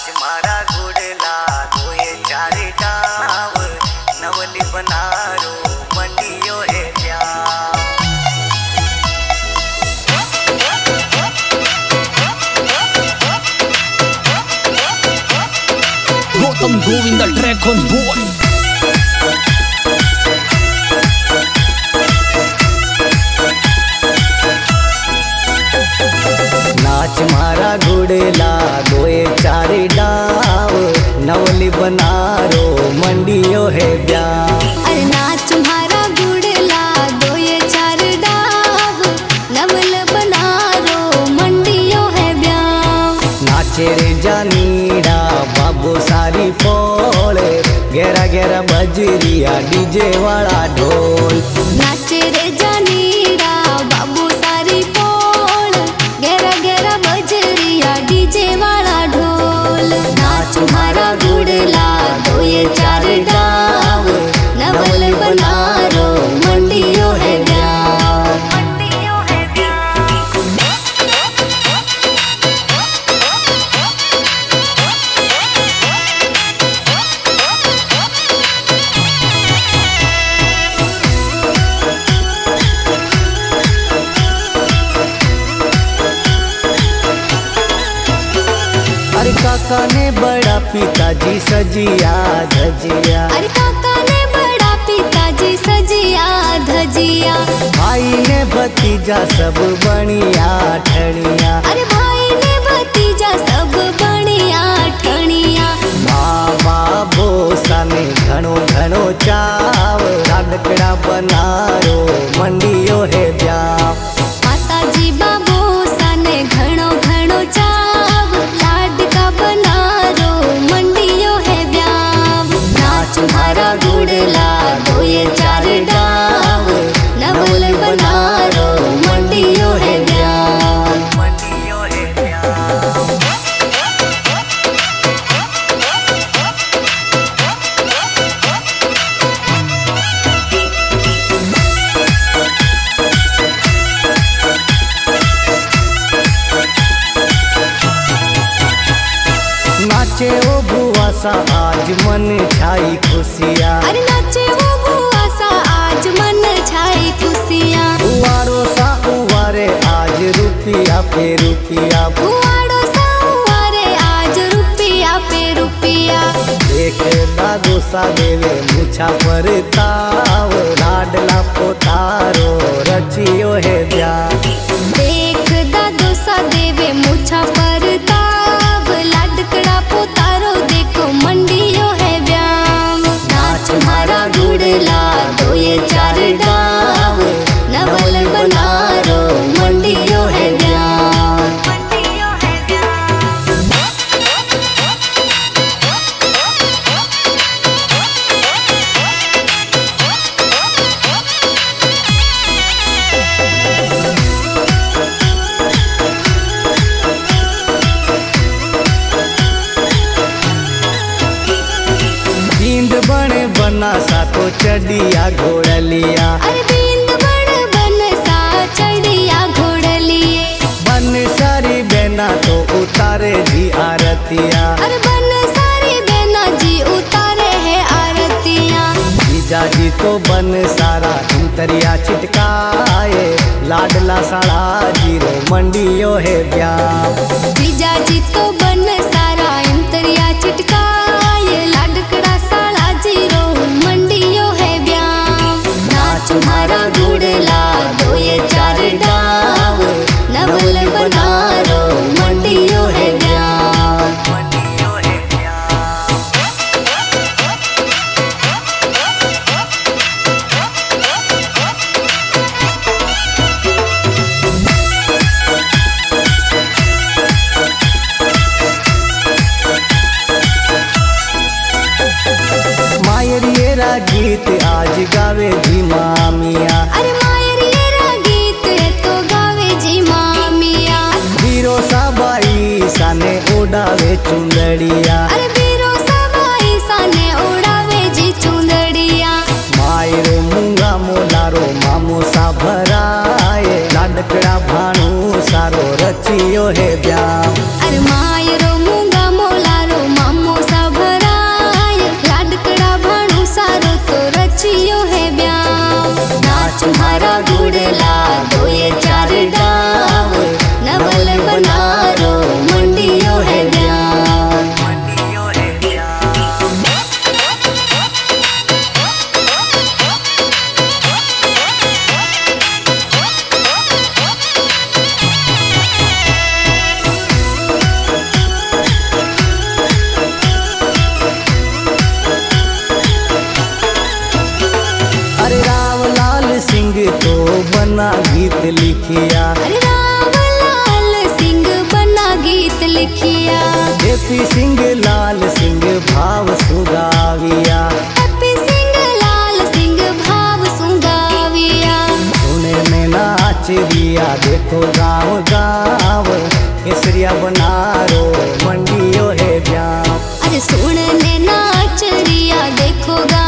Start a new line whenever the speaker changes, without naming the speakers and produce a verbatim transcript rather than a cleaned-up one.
नाच मारा घोड़ला दोए चारे डाव नवली बनारो मंडियो है प्यार।
Gotham Govinda track on board.
नाच मारा घोड़ला दोए चारे डाव नवली बनारो मंडियो है ब्याह।
अरे नाच मारा घोड़ला दोए चार डाव नवल बनारो मंडियो है ब्याह।
नाचे रे जानीड़ा बाबू सारी पोले गेरा गेरा बजरिया डीजे वाला ढोल।
नाचे रे जानीड़ा बाबू सारी पोल गेरा गेरा बजरिया डीजे वाला ढोल। नाच मारा घोड़ला दोए चार डाव नवल बनारो मंडियो है ब्याह। मंडियो है ब्याह।
अरे काका ने बड़ा पिताजी सजिया धजिया।
अरे काका ने बड़ा पिताजी सजिया धजिया।
भाई ने भतीजा सब बनिया ठनिया।
अरे भाई ने भतीजा सब बनिया ठनिया।
बाबा बोसा ने घणो घणो चाव लाडकड़ा बनारो मंडियो है ब्याह।
माताजी बाबोसा ने घणो घणो चाव लाडका बनारो मंडियो है ब्याह। नाच मारा घोड़ला दोए चार डाव नवल बनारो मंडियो है ब्याह।
मंडियो है ब्याह। नाचे ओ बुआ सा आज मन छाई खुशियाँ।
अरे नाचे वो बुआ सा आज मन छाई खुशियाँ।
उवारो सा उवारे आज रुपिया पे रुपिया।
उवाड़ो सा उवारे आज रुपिया पे रुपिया।
एक दादो सा देवे मुछा पर ताव लाडला पोतारो रचियो है ब्याह।
देख दादो सा देवे मुछा पर ताव लाडकड़ा पोतारो देखो मंडियो है ब्याह। नाच मारा घोड़ला दोए चार डाव नवल बनारो मंडियो है ब्याह। मंडियो है ब्याह।
नींद बने बना सा तो चढ़िया घोड़लिया।
अरे बींद बड़ बन सा चढ़िया घोड़लिए।
बन सारी बेना तो उतारे जी आरतिया।
अरे बन सारी बेना जी उतारे है आरतियाँ।
जीजा जी तो बन सारा इंतरिया छिटकाए लाडला साड़ा जीरो मंडियो है ब्याह।
जीजा जी तो बन सारा इंतरिया चिटकाए लाडकड़ा साला जीरो मंडियो है ब्याह। नाच मारा घोड़ला दोए चार डाव नवल बनारो मंडियो है ब्याह।
मंडियो है ब्याह। मायरियरा गीत आज गावे जी मामिया।
अरे मायरियरा गीत तो गावे जी मामिया।
हीरो साबाई साने उड़ावे चुंदड़िया।
अरे बीरो सवाई साने उड़ावे जी चुंदड़िया।
मायरो मूंगा मोलारो मामो सा भराए लाडकड़ा भाणू सारो रचियो है ब्याह।
अरे मायरो मूंगा मोलारो लिखिया।
जेपी सिंह लाल सिंह भाव सुगाविया,
जेपी सिंह लाल सिंह भाव सुगाविया।
सुने में नाचरिया देखो गाँव गाँव, केसरिया बनारो मंडियो है ब्याह।
अरे सुनने नाचरिया देखो गा